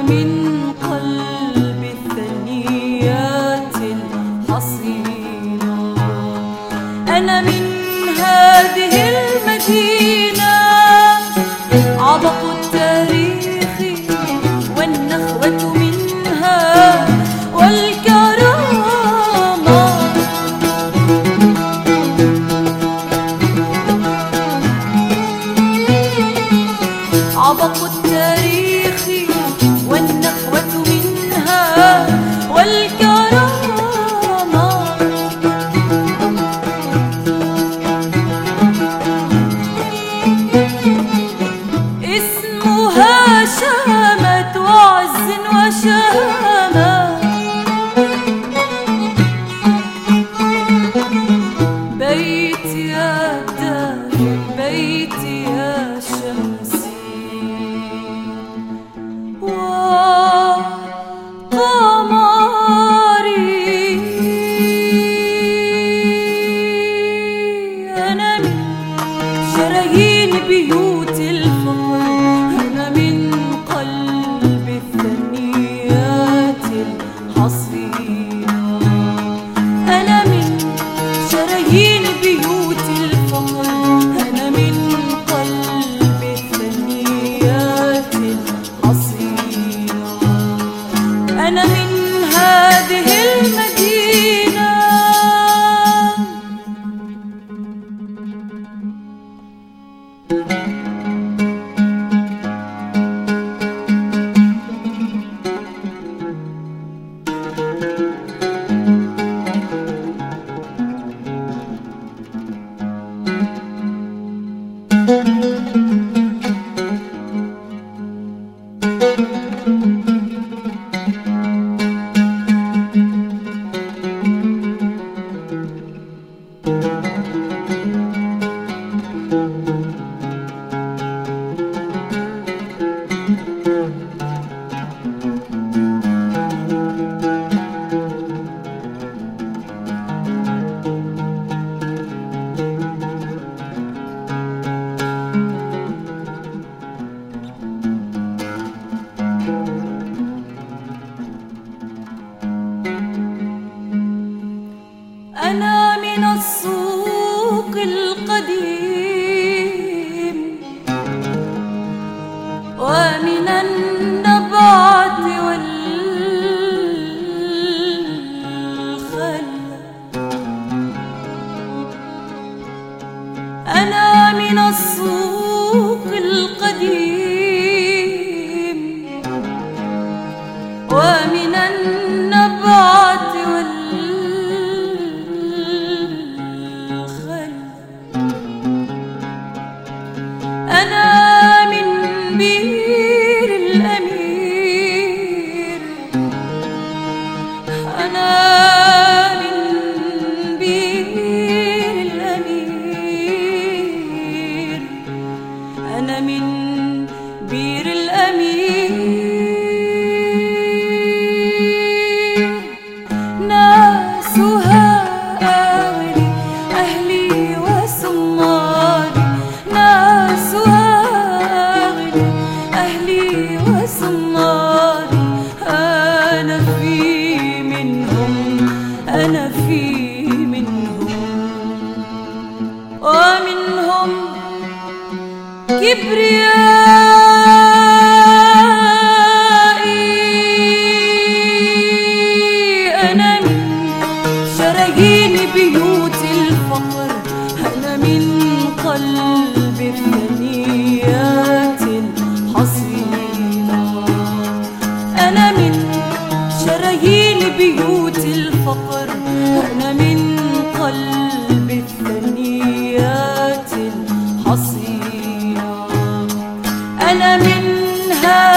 من قلب الثنيات الحصينة. أنا من هذه المدينة عبق التاريخ والنخوة منها والكرامة. عبق التاريخ والنخوة منها والكرامة. اسمها شامة وعز وشامة، بيتي يا دافئ بيتي يا شمسي وقمري. أنا من شرايين بيوت الفقر، أنا من قلب الثنيات الحصينة. أنا من شرايين بيوت الفقر، أنا من قلب الثنيات الحصينة. أنا من هذه المدينة. أنا من السوق القديم ومن النبات والخل. أنا من السوق القديم ومن النبات والخل. أنا من بير الأمير، أنا من بير الأمير، أنا من بير الأمير. ناسها أهلي أهلي وسماري، ناسها أهلي وسماري. أنا في منهم، أنا في منهم، ومنهم كبريائي. أنا من شرايين بيوت الفقر، أنا من قلب الثنيات الحصينة. أنا من شرايين بيوت الفقر، أنا من قلب الثنيات الحصينة. أنا من